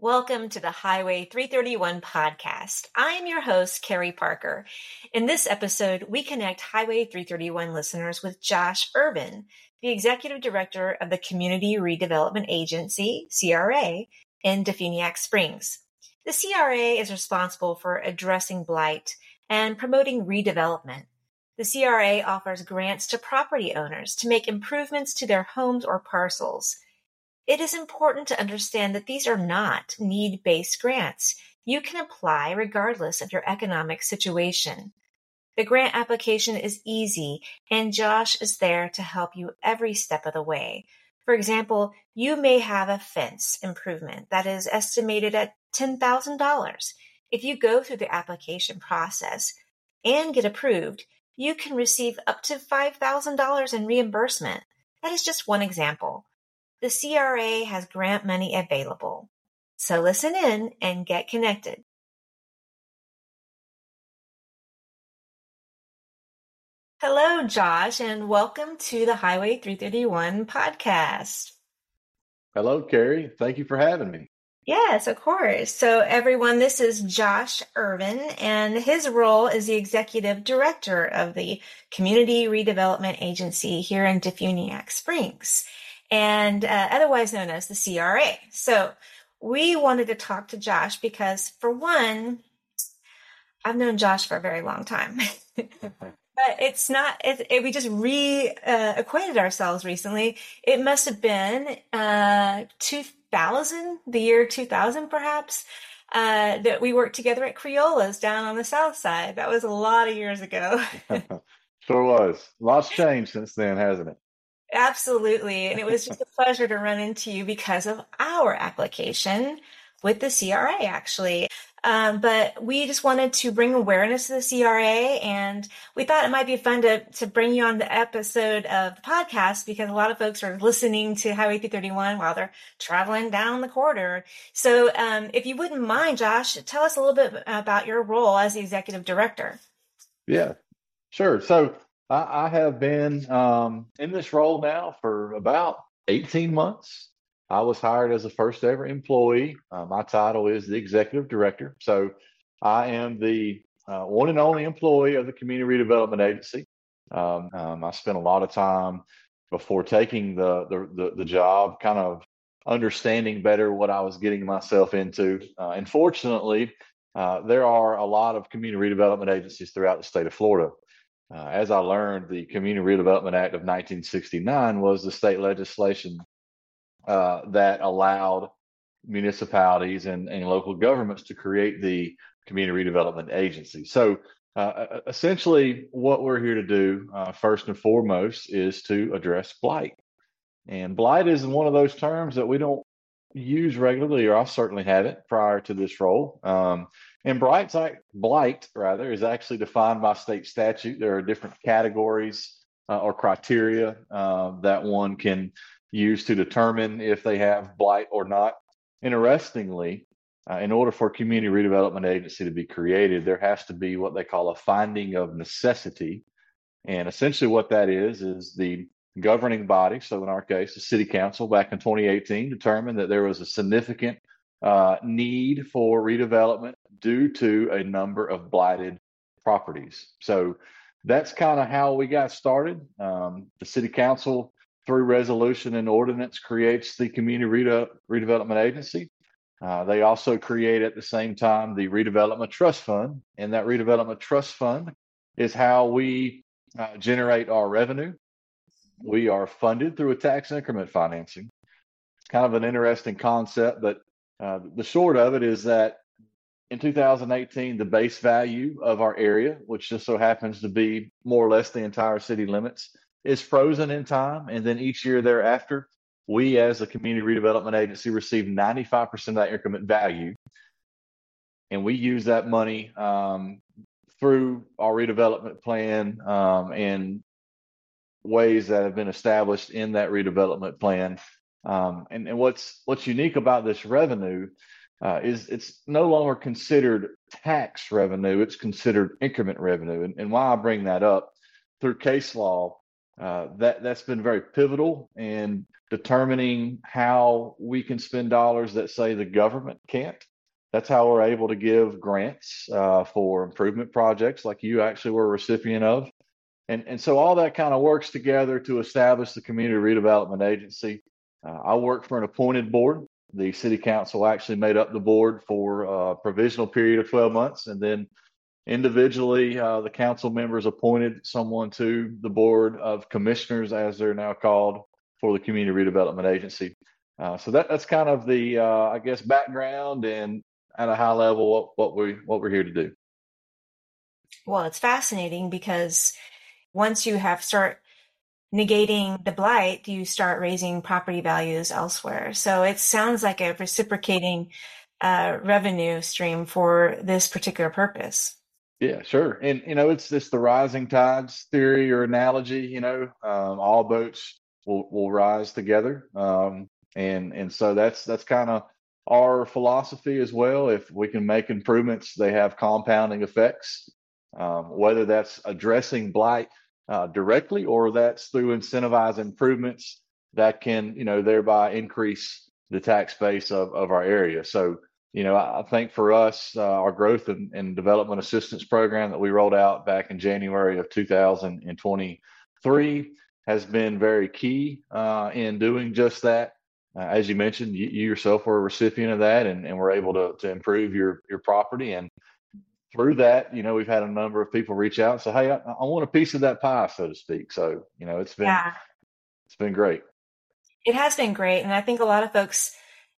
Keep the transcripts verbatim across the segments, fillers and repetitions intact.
Welcome to the Highway three thirty-one podcast. I am your host, Carrie Parker. In this episode, we connect Highway three thirty-one listeners with Josh Irvin, the Executive Director of the Community Redevelopment Agency, C R A, in Defuniak Springs. The C R A is responsible for addressing blight and promoting redevelopment. The C R A offers grants to property owners to make improvements to their homes or parcels. It is important to understand that these are not need-based grants. You can apply regardless of your economic situation. The grant application is easy, and Josh is there to help you every step of the way. For example, you may have a fence improvement that is estimated at ten thousand dollars. If you go through the application process and get approved, you can receive up to five thousand dollars in reimbursement. That is just one example. The C R A has grant money available. So listen in and get connected. Hello, Josh, and welcome to the Highway three thirty-one podcast. Hello, Carrie. Thank you for having me. Yes, of course. So everyone, this is Josh Irvin, and his role is the Executive Director of the Community Redevelopment Agency here in Defuniak Springs, and uh, otherwise known as the C R A. So we wanted to talk to Josh because, for one, I've known Josh for a very long time. But it's not, it, it, we just re-acquainted uh, ourselves recently. It must have been uh, two thousand, the year two thousand perhaps, uh, that we worked together at Criola's down on the south side. That was a lot of years ago. Sure was. Lots changed since then, hasn't it? Absolutely. And it was just a pleasure to run into you because of our application with the C R A, actually. Um, but we just wanted to bring awareness to the C R A, and we thought it might be fun to, to bring you on the episode of the podcast because a lot of folks are listening to Highway three thirty-one while they're traveling down the corridor. So um, if you wouldn't mind, Josh, tell us a little bit about your role as the executive director. Yeah, sure. So I, I have been um, in this role now for about eighteen months. I was hired as a first ever employee. Uh, my title is the executive director. So I am the uh, one and only employee of the Community Redevelopment Agency. Um, um, I spent a lot of time before taking the, the, the, the job kind of understanding better what I was getting myself into. Uh, and fortunately, uh, there are a lot of community redevelopment agencies throughout the state of Florida. Uh, as I learned, the Community Redevelopment Act of nineteen sixty-nine was the state legislation Uh, that allowed municipalities and, and local governments to create the Community Redevelopment Agency. So uh, essentially what we're here to do, uh, first and foremost, is to address blight. And blight is one of those terms that we don't use regularly, or I certainly haven't prior to this role. Um, and blight, blight rather, is actually defined by state statute. There are different categories uh, or criteria uh, that one can use to determine if they have blight or not. Interestingly, uh, in order for a community redevelopment agency to be created, there has to be what they call a finding of necessity. And essentially what that is, is the governing body, so in our case, the city council back in twenty eighteen determined that there was a significant uh, need for redevelopment due to a number of blighted properties. So that's kind of how we got started. Um, the city council, through resolution and ordinance, creates the Community Rede- Redevelopment Agency. Uh, they also create at the same time the Redevelopment Trust Fund, and that Redevelopment Trust Fund is how we uh, generate our revenue. We are funded through a tax increment financing. It's kind of an interesting concept, but uh, the short of it is that in two thousand eighteen, the base value of our area, which just so happens to be more or less the entire city limits, is frozen in time, and then each year thereafter, we as a community redevelopment agency receive ninety-five percent of that increment value, and we use that money um, through our redevelopment plan um, and ways that have been established in that redevelopment plan. Um, and, and what's what's unique about this revenue uh, is it's no longer considered tax revenue; it's considered increment revenue. And, and why I bring that up, through case law, uh, that that's been very pivotal in determining how we can spend dollars that say the government can't. That's how we're able to give grants uh, for improvement projects like you actually were a recipient of. And, and so all that kind of works together to establish the Community Redevelopment Agency. Uh, I work for an appointed board. The city council actually made up the board for a provisional period of twelve months. And then individually, uh, the council members appointed someone to the board of commissioners, as they're now called, for the Community Redevelopment Agency. Uh, so that, that's kind of the, uh, I guess, background and at a high level what, what we what we're here to do. Well, it's fascinating because once you have start negating the blight, you start raising property values elsewhere. So it sounds like a reciprocating uh, revenue stream for this particular purpose. Yeah, sure. And, you know, it's it's the rising tides theory or analogy, you know, um, all boats will, will rise together. Um, and, and so that's, that's kind of our philosophy as well. If we can make improvements, they have compounding effects, um, whether that's addressing blight uh, directly or that's through incentivized improvements that can, you know, thereby increase the tax base of, of our area. So, you know, I think for us, uh, our growth and, and development assistance program that we rolled out back in January of two thousand twenty-three has been very key uh, in doing just that. Uh, as you mentioned, you, you yourself were a recipient of that, and, and were able to, to improve your your property. And through that, you know, we've had a number of people reach out and say, "Hey, I, I want a piece of that pie," so to speak. So, you know, it's been Yeah, it's been great. it has been great. And I think a lot of folks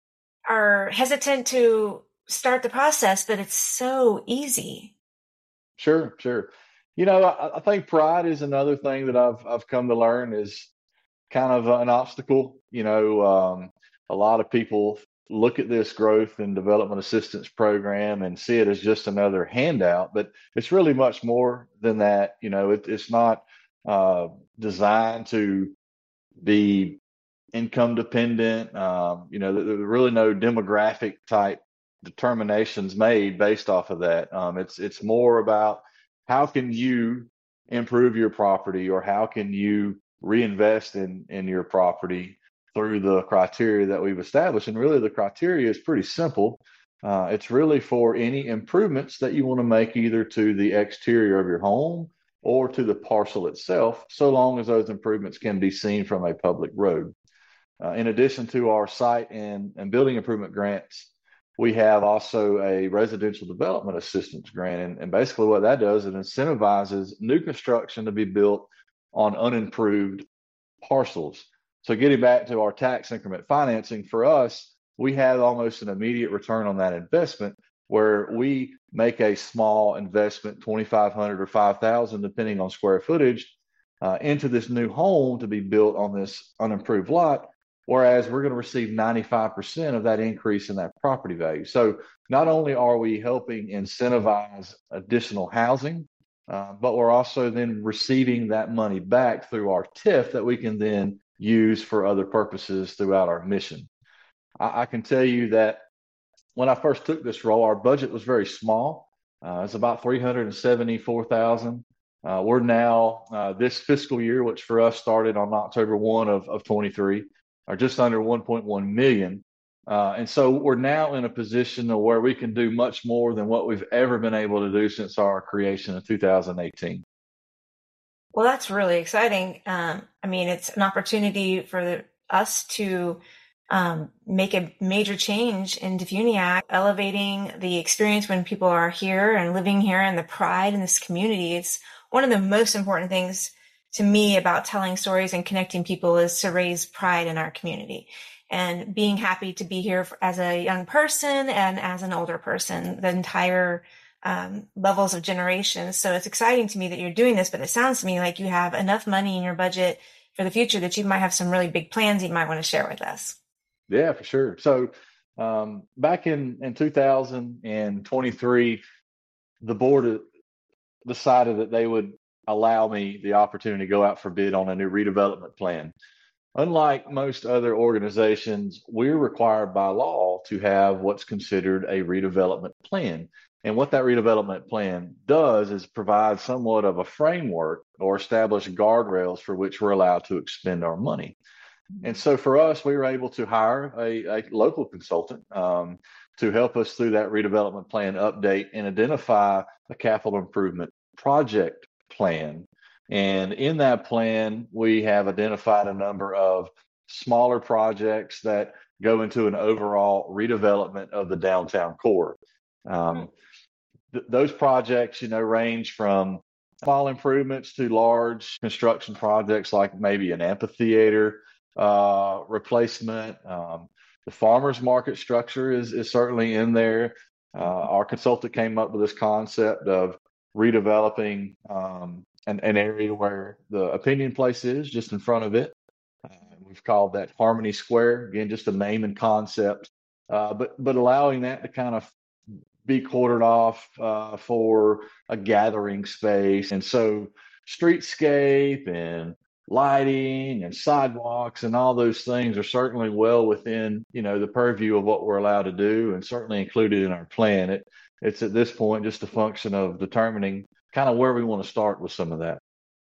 are hesitant to start the process, but it's so easy. Sure, sure. You know, I, I think pride is another thing that I've I've come to learn is kind of an obstacle. You know, um, a lot of people look at this growth and development assistance program and see it as just another handout, but it's really much more than that. You know, it, it's not uh, designed to be income dependent. Um, you know, there, there are really no demographic type determinations made based off of that. Um, it's it's more about how can you improve your property, or how can you reinvest in in your property through the criteria that we've established. And really, the criteria is pretty simple. Uh, it's really for any improvements that you want to make either to the exterior of your home or to the parcel itself, so long as those improvements can be seen from a public road. Uh, in addition to our site and, and building improvement grants, we have also a residential development assistance grant. And, and basically what that does, it incentivizes new construction to be built on unimproved parcels. So getting back to our tax increment financing, for us, we have almost an immediate return on that investment, where we make a small investment, twenty-five hundred dollars or five thousand dollars, depending on square footage, uh, into this new home to be built on this unimproved lot. Whereas we're going to receive ninety-five percent of that increase in that property value. So not only are we helping incentivize additional housing, uh, but we're also then receiving that money back through our T I F that we can then use for other purposes throughout our mission. I, I can tell you that when I first took this role, our budget was very small. Uh, it's about three hundred seventy-four thousand dollars. Uh, we're now, uh, this fiscal year, which for us started on October first of, of twenty-three, are just under one point one million. Uh, and so we're now in a position where we can do much more than what we've ever been able to do since our creation in two thousand eighteen. Well, that's really exciting. Um, I mean, it's an opportunity for the, us to um, make a major change in Defuniak, elevating the experience when people are here and living here, and the pride in this community. It's one of the most important things to me about telling stories and connecting people is to raise pride in our community, and being happy to be here as a young person and as an older person, the entire um, levels of generations. So it's exciting to me that you're doing this, but it sounds to me like you have enough money in your budget for the future that you might have some really big plans you might want to share with us. Yeah, for sure. So um, back in, in two thousand twenty-three, the board decided that they would allow me the opportunity to go out for bid on a new redevelopment plan. Unlike most other organizations, we're required by law to have what's considered a redevelopment plan. And what that redevelopment plan does is provide somewhat of a framework or establish guardrails for which we're allowed to expend our money. And so for us, we were able to hire a, a local consultant um, to help us through that redevelopment plan update and identify a capital improvement project plan. And in that plan, we have identified a number of smaller projects that go into an overall redevelopment of the downtown core. Um, th- those projects, you know, range from small improvements to large construction projects like maybe an amphitheater uh, replacement. Um, the farmers market structure is, is certainly in there. Uh, our consultant came up with this concept of redeveloping um, an, an area where the Opinion Place is just in front of it. Uh, we've called that Harmony Square. Again, just a name and concept, uh, but but allowing that to kind of be quartered off uh, for a gathering space. And so streetscape and lighting and sidewalks and all those things are certainly well within, you know, the purview of what we're allowed to do and certainly included in our plan. It, it's at this point just a function of determining kind of where we want to start with some of that.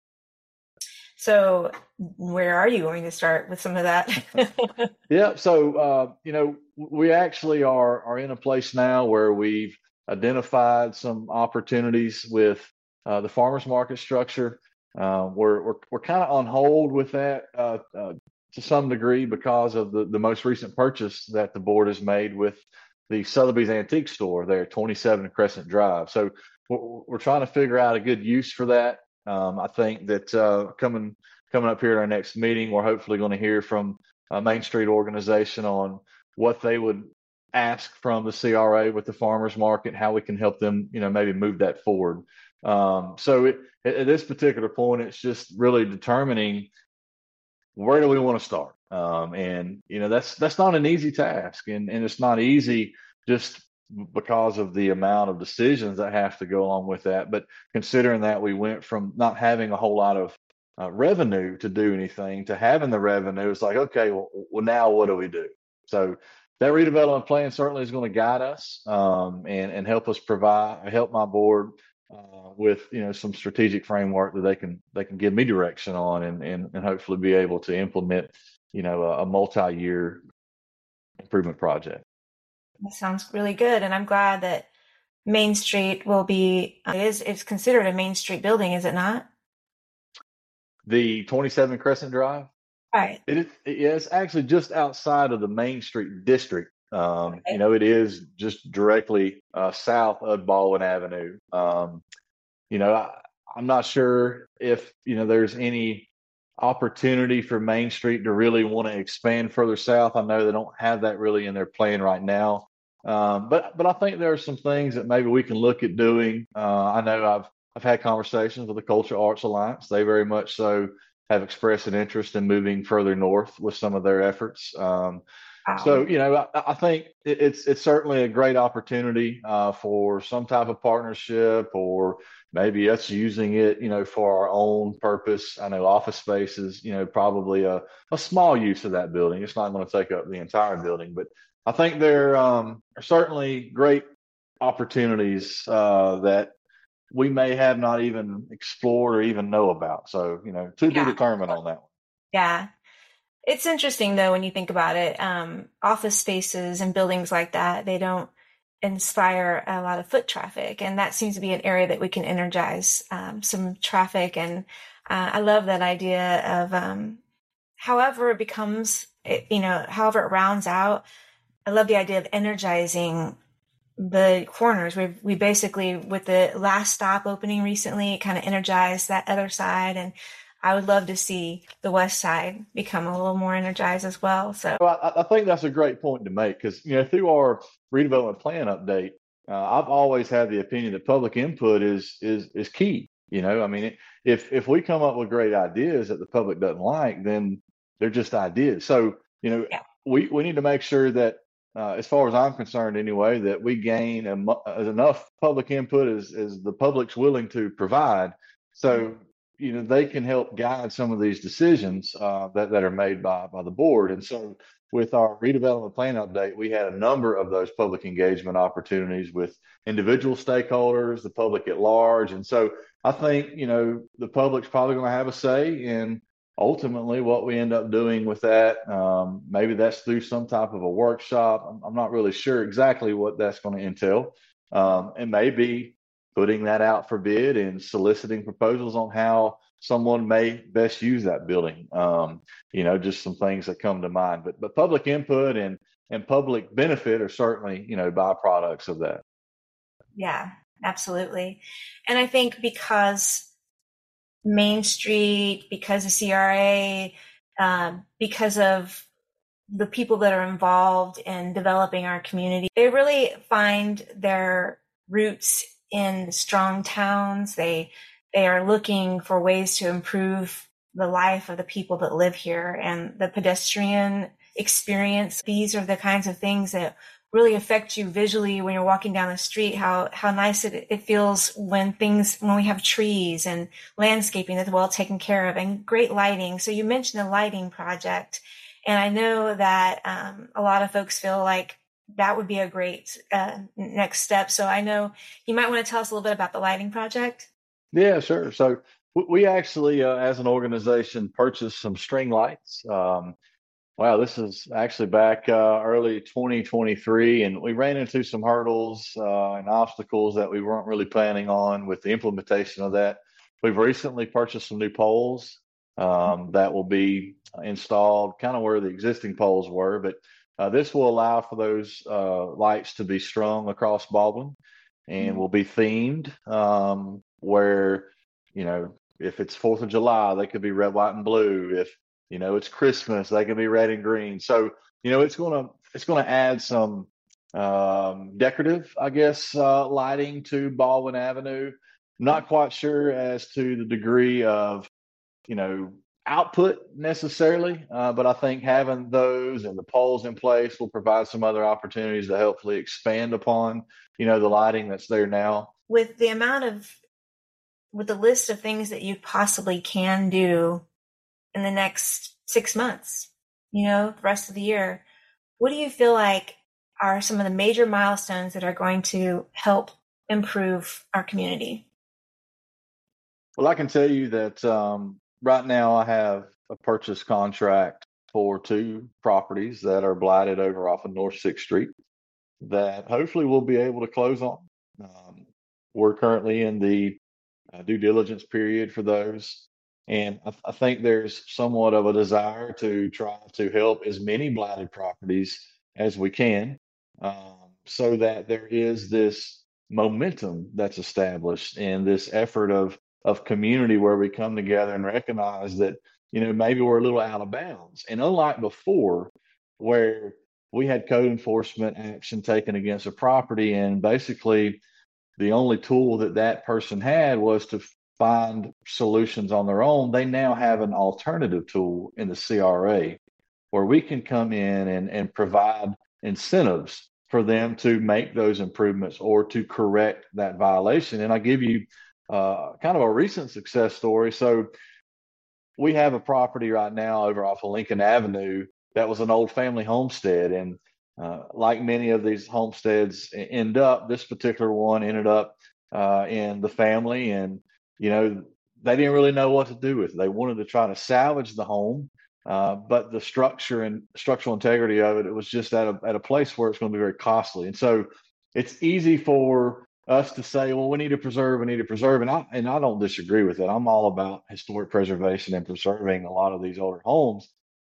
So where are you going to start with some of that? Yeah. So, uh, you know, we actually are, are in a place now where we've identified some opportunities with uh, the farmers market structure. Uh, we're we're, we're kind of on hold with that uh, uh, to some degree because of the, the most recent purchase that the board has made with the Sotheby's Antique Store there at twenty-seven Crescent Drive. So we're, we're trying to figure out a good use for that. Um, I think that uh, coming coming up here at our next meeting, we're hopefully going to hear from a Main Street organization on what they would ask from the C R A with the farmers market, how we can help them, you know, maybe move that forward. Um, so it, at this particular point, it's just really determining where do we want to start. Um, and, you know, that's that's not an easy task. And, and it's not easy just because of the amount of decisions that have to go along with that. But considering that we went from not having a whole lot of uh, revenue to do anything to having the revenue, it's like, okay, well, well now what do we do? So that redevelopment plan certainly is going to guide us um, and, and help us provide, help my board uh, with, you know, some strategic framework that they can, they can give me direction on and, and, and hopefully be able to implement, you know, a, a multi-year improvement project. That sounds really good. And I'm glad that Main Street will be, it is, it's considered a Main Street building, is it not? The twenty-seven Crescent Drive? Right. It is, yeah, it's actually just outside of the Main Street district. Um, Okay. You know, it is just directly uh, south of Baldwin Avenue. Um, you know, I, I'm not sure if, you know, there's any opportunity for Main Street to really want to expand further south. I know they don't have that really in their plan right now. Um, but but I think there are some things that maybe we can look at doing. Uh, I know I've I've had conversations with the Cultural Arts Alliance. They very much so have expressed an interest in moving further north with some of their efforts. Um, Wow. so you know, I, I think it, it's it's certainly a great opportunity uh, for some type of partnership, or maybe us using it, you know, for our own purpose. I know office space is, you know, probably a, a small use of that building. It's not going to take up the entire building, but I think there um, are certainly great opportunities uh, that we may have not even explored or even know about. So, you know, to be Yeah. determined on that one. Yeah. It's interesting though, when you think about it, um, office spaces and buildings like that, they don't inspire a lot of foot traffic. And that seems to be an area that we can energize um, some traffic. And uh, I love that idea of um, however it becomes, it, you know, however it rounds out. I love the idea of energizing the corners. We we basically, with the last stop opening recently, kind of energized that other side. And I would love to see the west side become a little more energized as well. So Well, I, I think that's a great point to make because, you know, through our redevelopment plan update, uh, I've always had the opinion that public input is is is key. You know, I mean, if if we come up with great ideas that the public doesn't like, then they're just ideas. So, you know, yeah, we, we need to make sure that, uh, as far as I'm concerned anyway, that we gain a, mu- as enough public input as, as the public's willing to provide. So, you know, they can help guide some of these decisions uh, that, that are made by, by the board. And so with our redevelopment plan update, we had a number of those public engagement opportunities with individual stakeholders, the public at large. And so I think, you know, the public's probably going to have a say in ultimately what we end up doing with that. Um, maybe that's through some type of a workshop. I'm, I'm not really sure exactly what that's going to entail. Um, and maybe putting that out for bid and soliciting proposals on how someone may best use that building. Um, you know, just some things that come to mind. But but public input and and public benefit are certainly, you know, byproducts of that. Yeah, absolutely. And I think because Main Street, because of C R A, um, because of the people that are involved in developing our community, they really find their roots in strong towns. They they are looking for ways to improve the life of the people that live here and the pedestrian experience. These are the kinds of things that really affect you visually when you're walking down the street, how how nice it, it feels when things when we have trees and landscaping that's well taken care of and great lighting. So you mentioned the lighting project, and I know that um, a lot of folks feel like that would be a great uh, next step. So I know you might want to tell us a little bit about the lighting project. Yeah, sure. So we actually, uh, as an organization, purchased some string lights. Um, Wow, this is actually back uh, early twenty twenty-three, and we ran into some hurdles uh, and obstacles that we weren't really planning on with the implementation of that. We've recently purchased some new poles um, that will be installed kind of where the existing poles were, but uh, this will allow for those uh, lights to be strung across Baldwin and will be themed um, where, you know, if it's fourth of July, they could be red, white, and blue. If you know, it's Christmas, they can be red and green. So, you know, it's gonna it's gonna add some um, decorative, I guess, uh, lighting to Baldwin Avenue. Not quite sure as to the degree of, you know, output necessarily, uh, but I think having those and the poles in place will provide some other opportunities to hopefully expand upon, you know, the lighting that's there now. With the amount of, with the list of things that you possibly can do in the next six months, you know, the rest of the year, what do you feel like are some of the major milestones that are going to help improve our community? Well, I can tell you that um, right now I have a purchase contract for two properties that are blighted over off of North sixth Street that hopefully we'll be able to close on. Um, we're currently in the uh, due diligence period for those. And I, I think there's somewhat of a desire to try to help as many blighted properties as we can, um, so that there is this momentum that's established and this effort of of community where we come together and recognize that, you know, maybe we're a little out of bounds. And unlike before, where we had code enforcement action taken against a property and basically the only tool that that person had was to find solutions on their own, they now have an alternative tool in the C R A where we can come in and, and provide incentives for them to make those improvements or to correct that violation. And I'll give you uh, kind of a recent success story. So we have a property right now over off of Lincoln Avenue that was an old family homestead. And uh, like many of these homesteads end up, this particular one ended up uh, in the family. And, you know, they didn't really know what to do with it. They wanted to try to salvage the home, uh, but the structure and structural integrity of it, it was just at a, at a place where it's going to be very costly. And so it's easy for us to say, well, we need to preserve, we need to preserve. And I, and I don't disagree with it. I'm all about historic preservation and preserving a lot of these older homes.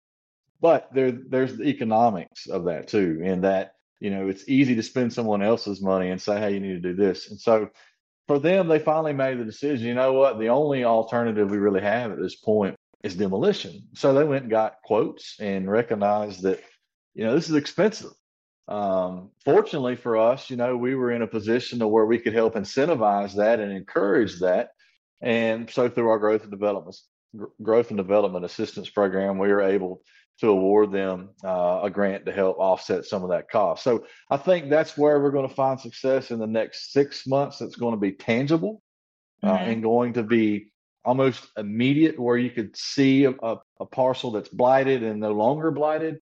But there, there's the economics of that too, in that, you know, it's easy to spend someone else's money and say, hey, you need to do this. And so for them, they finally made the decision, you know what, the only alternative we really have at this point is demolition. So they went and got quotes and recognized that, you know, this is expensive. Um, fortunately for us, you know, we were in a position to where we could help incentivize that and encourage that. And so through our growth and development, growth and development assistance program, we were able to award them uh, a grant to help offset some of that cost. So I think that's where we're going to find success in the next six months. It's going to be tangible uh, mm-hmm. and going to be almost immediate, where you could see a, a, a parcel that's blighted and no longer blighted.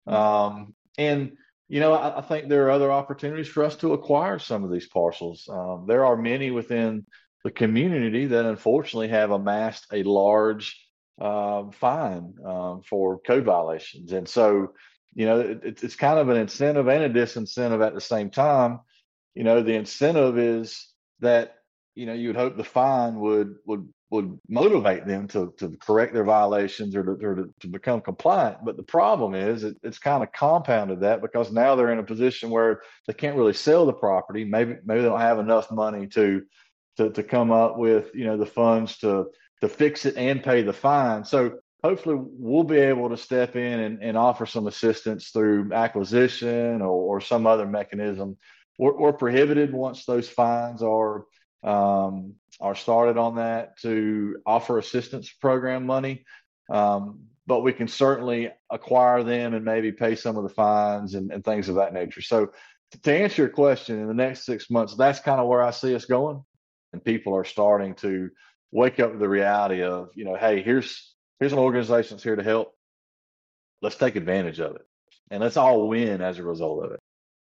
Um, and, you know, I, I think there are other opportunities for us to acquire some of these parcels. Um, there are many within the community that unfortunately have amassed a large uh, fine um, for code violations. And so, you know, it, it's kind of an incentive and a disincentive at the same time. You know, the incentive is that, you know, you would hope the fine would would would motivate them to to correct their violations or to, or to, to become compliant. But the problem is it, it's kind of compounded that because now they're in a position where they can't really sell the property. Maybe maybe they don't have enough money to to to come up with, you know, the funds to to fix it and pay the fine. So hopefully we'll be able to step in and, and offer some assistance through acquisition or, or some other mechanism. We're, we're prohibited once those fines are um, are started on that to offer assistance program money. Um, but we can certainly acquire them and maybe pay some of the fines and, and things of that nature. So to answer your question, in the next six months, that's kind of where I see us going. And people are starting to wake up to the reality of, you know, hey, here's here's an organization that's here to help. Let's take advantage of it. And let's all win as a result of it.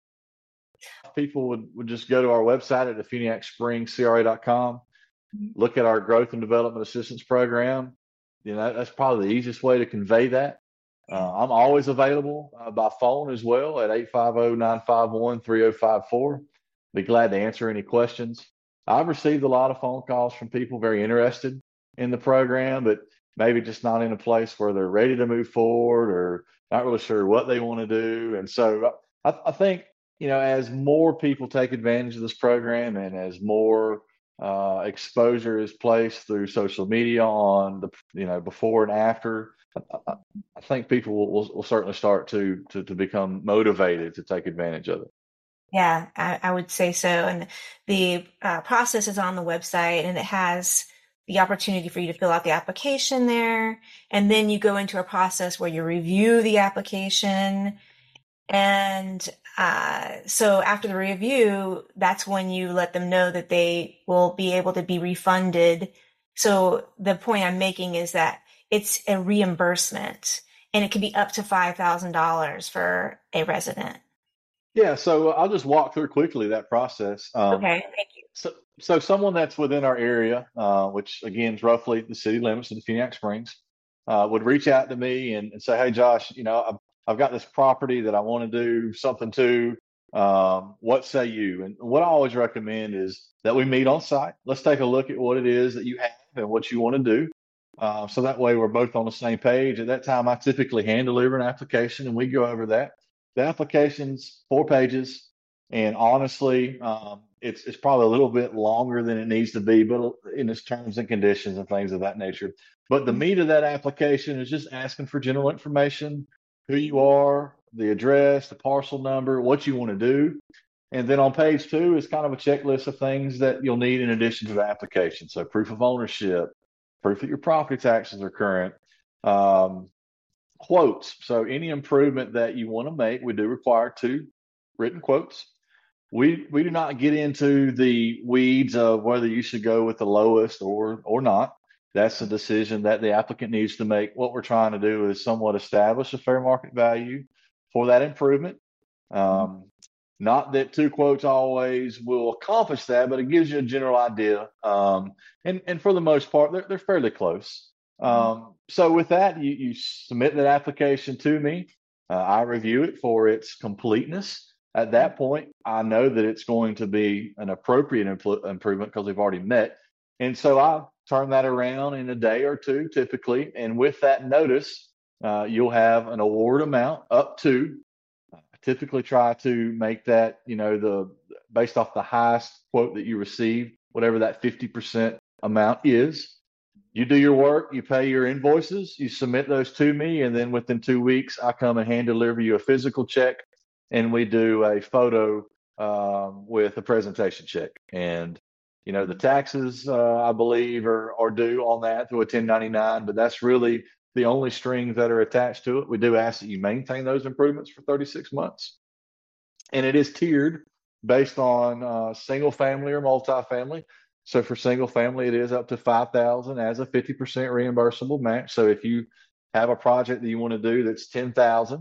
People would, would just go to our website at Afeniak Springs C R A dot com, look at our growth and development assistance program. You know, that's probably the easiest way to convey that. Uh, I'm always available uh, by phone as well at eight five zero, nine five one, three zero five four. Be glad to answer any questions. I've received a lot of phone calls from people very interested in the program, but maybe just not in a place where they're ready to move forward or not really sure what they want to do. And so I, I think, you know, as more people take advantage of this program and as more uh, exposure is placed through social media on the, you know, before and after, I, I think people will, will, will certainly start to, to to become motivated to take advantage of it. Yeah, I, I would say so. And the uh, process is on the website, and it has the opportunity for you to fill out the application there. And then you go into a process where you review the application. And uh, so after the review, that's when you let them know that they will be able to be refunded. So the point I'm making is that it's a reimbursement, and it can be up to five thousand dollars for a resident. Yeah, so I'll just walk through quickly that process. Um, Okay, thank you. so, so someone that's within our area, uh, which again is roughly the city limits of the Afeniak Springs, uh, would reach out to me and, and say, "Hey, Josh, you know, I've, I've got this property that I want to do something to. Um, what say you?" And what I always recommend is that we meet on site. Let's take a look at what it is that you have and what you want to do. Uh, so that way we're both on the same page. At that time, I typically hand deliver an application and we go over that. The application's four pages, and honestly, um, it's it's probably a little bit longer than it needs to be, but in its terms and conditions and things of that nature. But the meat of that application is just asking for general information, who you are, the address, the parcel number, what you want to do. And then on page two is kind of a checklist of things that you'll need in addition to the application. So proof of ownership, proof that your property taxes are current, um, quotes. So any improvement that you want to make, we do require two written quotes. We we do not get into the weeds of whether you should go with the lowest or or not. That's a decision that the applicant needs to make. What we're trying to do is somewhat establish a fair market value for that improvement. Um, not that two quotes always will accomplish that, but it gives you a general idea. Um, and and for the most part, they're they're fairly close. Um, so with that, you, you submit that application to me. Uh, I review it for its completeness. At that point, I know that it's going to be an appropriate impl- improvement because we've already met. And so I turn that around in a day or two, typically. And with that notice, uh, you'll have an award amount up to. I typically try to make that, you know, the based off the highest quote that you receive, whatever that fifty percent amount is. You do your work, you pay your invoices, you submit those to me, and then within two weeks, I come and hand deliver you a physical check, and we do a photo um, with a presentation check. And, you know, the taxes, uh, I believe, are, are due on that through a ten ninety-nine, but that's really the only strings that are attached to it. We do ask that you maintain those improvements for thirty-six months. And it is tiered based on uh, single family or multifamily. So for single family, it is up to five thousand as a fifty percent reimbursable match. So if you have a project that you want to do that's ten thousand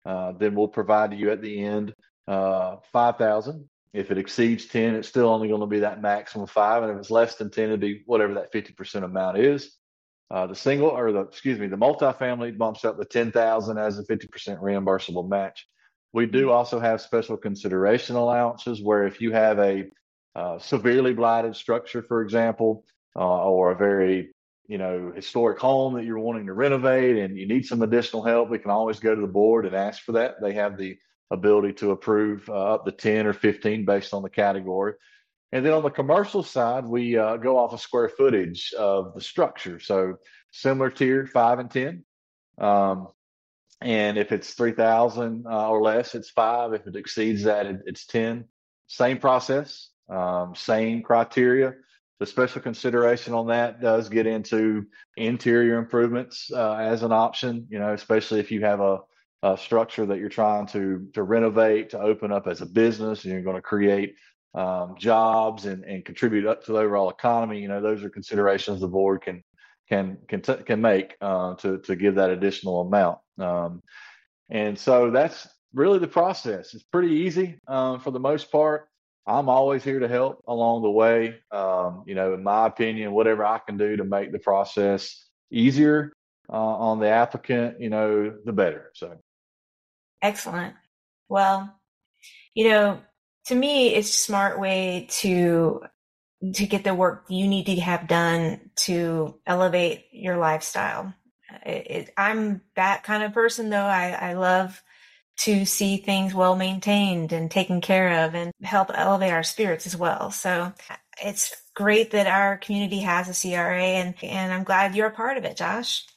uh, then we'll provide to you at the end uh, five thousand. If it exceeds ten, it's still only going to be that maximum five, and if it's less than ten, it'll be whatever that fifty percent amount is. Uh, the single or the excuse me, the multifamily bumps up to ten thousand as a fifty percent reimbursable match. We do also have special consideration allowances where if you have a uh, severely blighted structure, for example, uh, or a very you know historic home that you're wanting to renovate and you need some additional help, we can always go to the board and ask for that. They have the ability to approve uh, up to ten or fifteen based on the category. And then on the commercial side, we uh, go off of square footage of the structure. So similar tier five and ten. Um, and if it's three thousand uh, or less, it's five. If it exceeds that, it, it's ten. Same process, um, same criteria. The special consideration on that does get into interior improvements uh, as an option, you know, especially if you have a, a structure that you're trying to, to renovate, to open up as a business, and you're going to create um, jobs and, and contribute up to the overall economy. You know, those are considerations the board can can can t- can make uh, to to give that additional amount. Um, and so that's really the process. It's pretty easy uh, for the most part. I'm always here to help along the way. Um, you know, in my opinion, whatever I can do to make the process easier uh, on the applicant, you know, the better. So, excellent. Well, you know, to me, it's a smart way to to get the work you need to have done to elevate your lifestyle. It, it, I'm that kind of person, though. I, I love to see things well maintained and taken care of and help elevate our spirits as well. So it's great that our community has a C R A, and, and I'm glad you're a part of it, Josh.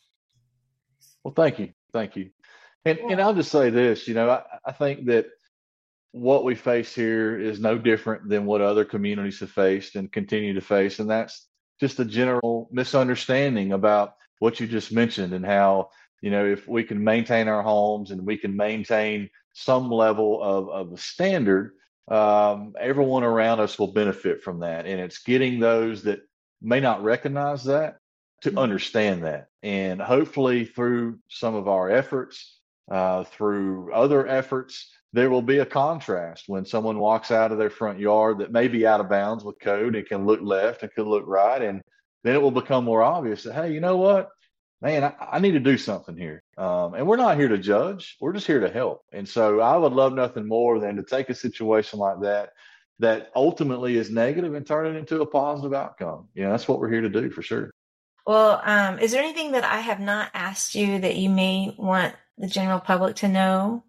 Well, thank you. Thank you. And, yeah. and I'll just say this, you know, I, I think that what we face here is no different than what other communities have faced and continue to face. And that's just a general misunderstanding about what you just mentioned and how, you know, if we can maintain our homes and we can maintain some level of, of the standard, um, everyone around us will benefit from that. And it's getting those that may not recognize that to mm-hmm. understand that. And hopefully through some of our efforts, uh, through other efforts, there will be a contrast when someone walks out of their front yard that may be out of bounds with code. It can look left, it could look right. And then it will become more obvious that, hey, you know what? Man, I, I need to do something here. Um, and we're not here to judge. We're just here to help. And so I would love nothing more than to take a situation like that, that ultimately is negative, and turn it into a positive outcome. You know, that's what we're here to do for sure. Well, um, is there anything that I have not asked you that you may want the general public to know?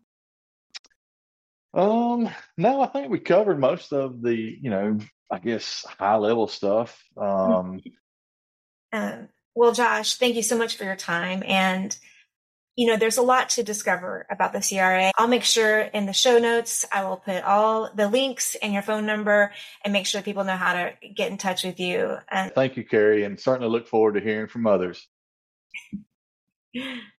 Um, no, I think we covered most of the, you know, I guess high level stuff. Um, um Well, Josh, thank you so much for your time. And, you know, there's a lot to discover about the C R A. I'll make sure in the show notes, I will put all the links and your phone number and make sure people know how to get in touch with you. And thank you, Carrie, and certainly look forward to hearing from others.